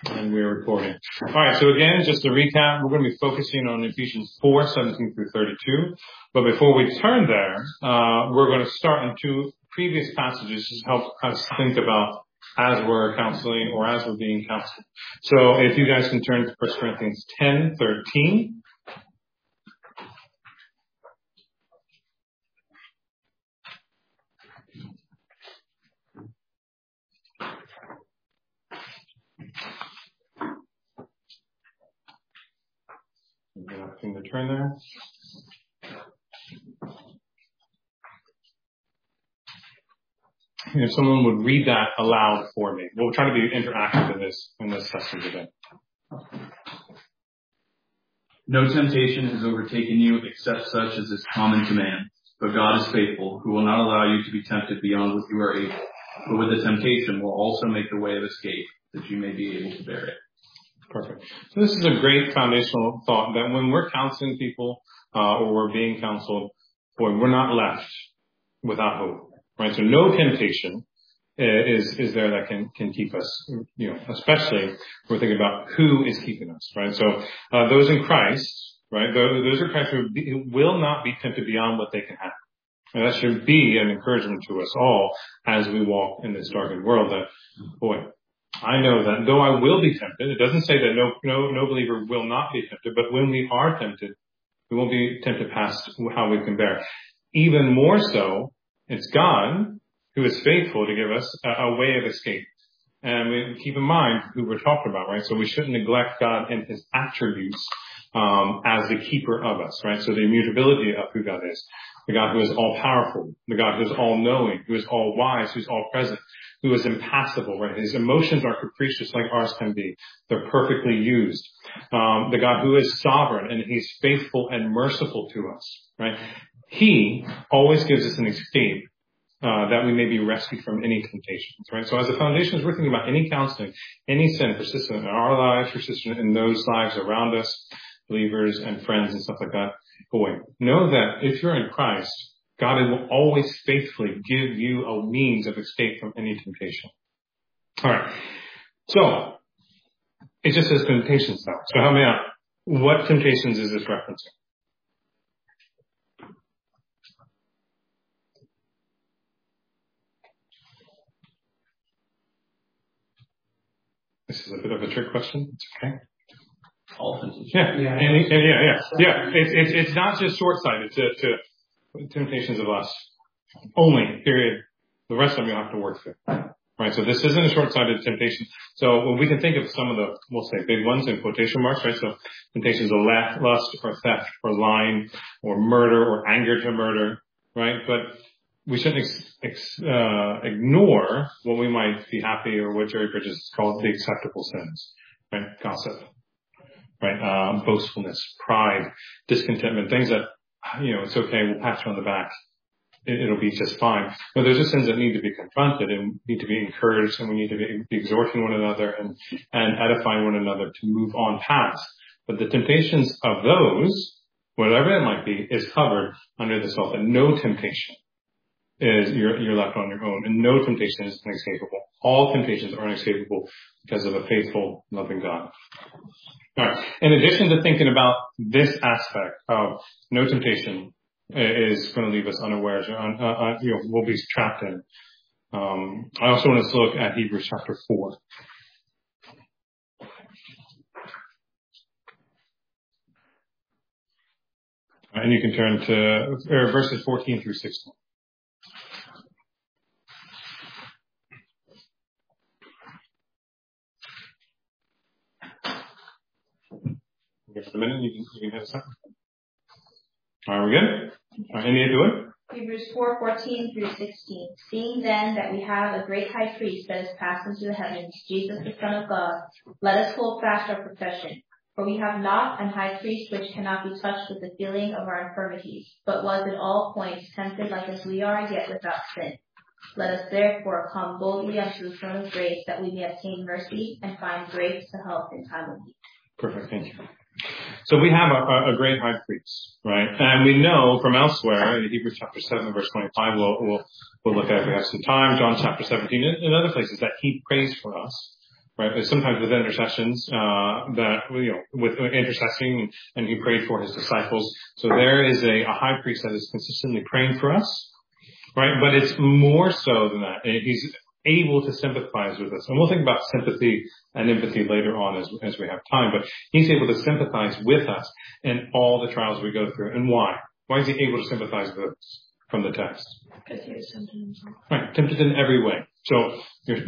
And we're recording. All right, so again, just to recap, we're going to be focusing on Ephesians 4:17 through 32. But before we turn there, we're going to start in two previous passages to help us think about as we're counseling or as we're being counseled. So if you guys can turn to 1 Corinthians 10:13. You have to turn there. If someone would read that aloud for me. We'll try to be interactive in this session today. No temptation has overtaken you except such as is common to man. But God is faithful, who will not allow you to be tempted beyond what you are able. But with the temptation will also make the way of escape, that you may be able to bear it. Perfect. So this is a great foundational thought that when we're counseling people or we're being counseled, we're not left without hope, right? So no temptation is there that can keep us, especially when we're thinking about who is keeping us, right? So those in Christ, right? Those are Christ who will not be tempted beyond what they can handle. And that should be an encouragement to us all as we walk in this darkened world. That I know that though I will be tempted, it doesn't say that no believer will not be tempted, but when we are tempted, we won't be tempted past how we can bear. Even more so, it's God who is faithful to give us a way of escape. And we keep in mind who we're talking about, right? So we shouldn't neglect God and his attributes as the keeper of us, right? So the immutability of who God is. The God who is all powerful, the God who is all knowing, who is all wise, who is all present, who is impassible, right? His emotions are capricious like ours can be. They're perfectly used. The God who is sovereign and he's faithful and merciful to us, right? He always gives us an escape that we may be rescued from any temptations, right? So as a foundation, as we're thinking about any counseling, any sin persistent in our lives, persistent in those lives around us, believers and friends and stuff like that, know that if you're in Christ, God will always faithfully give you a means of escape from any temptation. All right. So it just says temptations now. So help me out. What temptations is this referencing? This is a bit of a trick question. It's okay. All temptations. Yeah. It's not just short-sighted to temptations of us only, period. The rest of them you'll have to work through. Right? So this isn't a short-sighted temptation. So when we can think of some of the, we'll say big ones in quotation marks, right? So temptations of lust or theft or lying or murder or anger to murder, right? But we shouldn't ignore what we might be happy or what Jerry Bridges calls the acceptable sins, right? Gossip, right? Boastfulness, pride, discontentment, things that, it's okay, we'll pat you on the back. It'll be just fine. But those are sins that need to be confronted and need to be encouraged, and we need to be exhorting one another and edifying one another to move on past. But the temptations of those, whatever it might be, is covered under this thought that no temptation is you're left on your own, and no temptation is inescapable. All temptations are inescapable because of a faithful, loving God. All right. In addition to thinking about this aspect of no temptation is going to leave us unawares, we'll be trapped in. I also want us to look at Hebrews chapter 4. And you can turn to verses 14 through 16. Just a minute, you can hit us up. All right, we good? All right, India, do it. Hebrews 4:14 through 16. Seeing then that we have a great high priest that has passed into the heavens, Jesus the Son of God, let us hold fast our profession. For we have not an high priest which cannot be touched with the feeling of our infirmities, but was in all points tempted like as we are, yet without sin. Let us therefore come boldly unto the throne of grace, that we may obtain mercy and find grace to help in time of need. Perfect, thank you. So we have a great high priest, right? And we know from elsewhere, in Hebrews chapter 7, verse 25, we'll look at it if we have some time, John chapter 17, and other places, that he prays for us, right? Sometimes with intercessions, with intercessing, and he prayed for his disciples. So there is a high priest that is consistently praying for us, right? But it's more so than that. He's able to sympathize with us. And we'll think about sympathy and empathy later on as we have time, but he's able to sympathize with us in all the trials we go through. And why? Why is he able to sympathize with us from the text? Because he was tempted himself. Right, tempted in every way. So you're